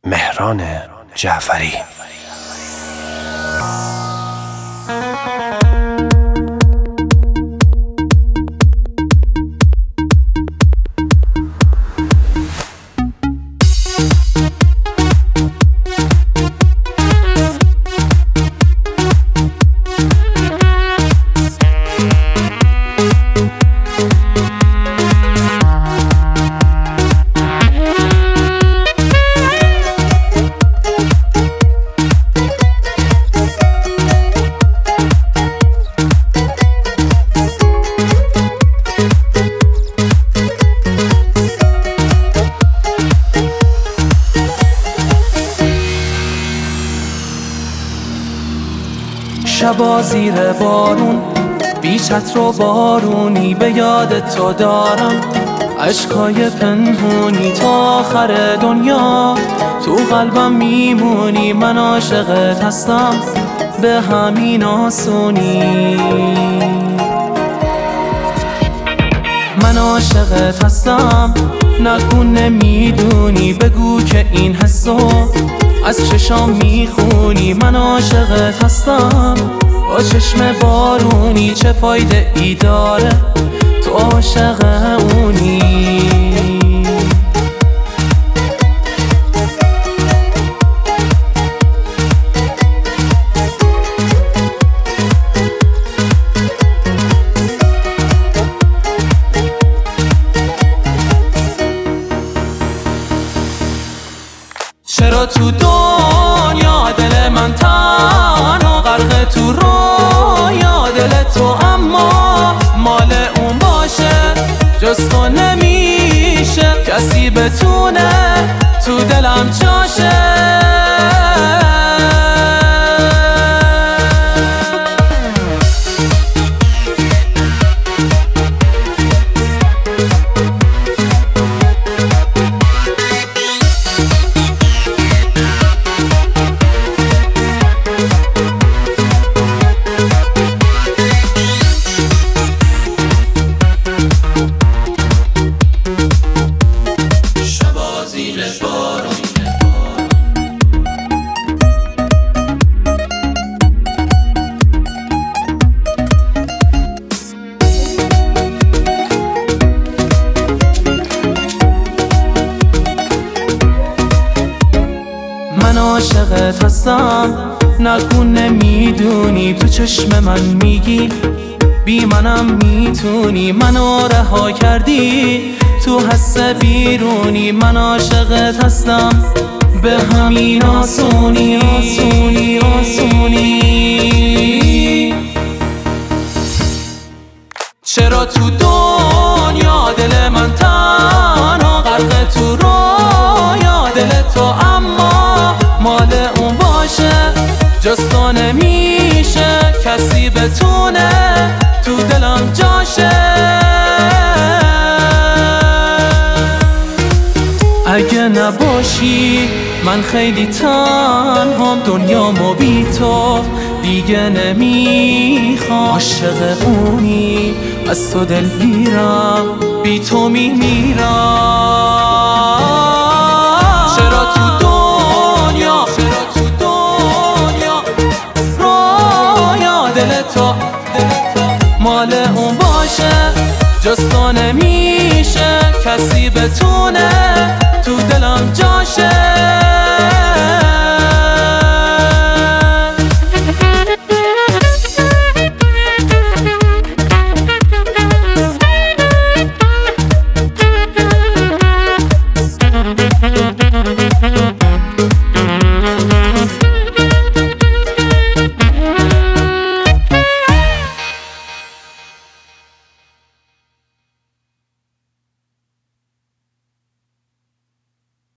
مهران جعفری. شبا زیر بارون بی چتر و بارونی به یاد تو دارم، عشقای پنهونی تا آخر دنیا تو قلبم میمونی. من عاشقت هستم به همین آسونی، من عاشقت هستم نگو نمیدونی، بگو که این حسو از چشام میخونی. من عاشقت هستم با چشم بارونی، چه فایده ای داره تو عاشق اونی. چرا تو دنیا دل من تنها غرق تو رویا دل تو، اما مال اون باشه جز تو نمیشه کسی بتونه تو دلم جاشه. من عاشقت هستم نگو نمیدونی، تو چشم من میگی بی منم میتونی. منو رها کردی تو حس بیرونی، من عاشقت هستم به همین آسونی آسونی آسونی. چرا تو دنیا دل من تنها غرق تو رویا دل تو، اما مال اون باشه جز تو نمیشه کسی بتونه تو دلم جاشه. اگه نباشی من خیلی تنهام، دنیامو بی تو دیگه نمیخوام. عاشق اونی از تو دلگیرم بی تو میمیرم. چرا تو دنیا رویا دل تو مال اون باشه جز تو نمیشه کسی بتونه تو دلم جاشه.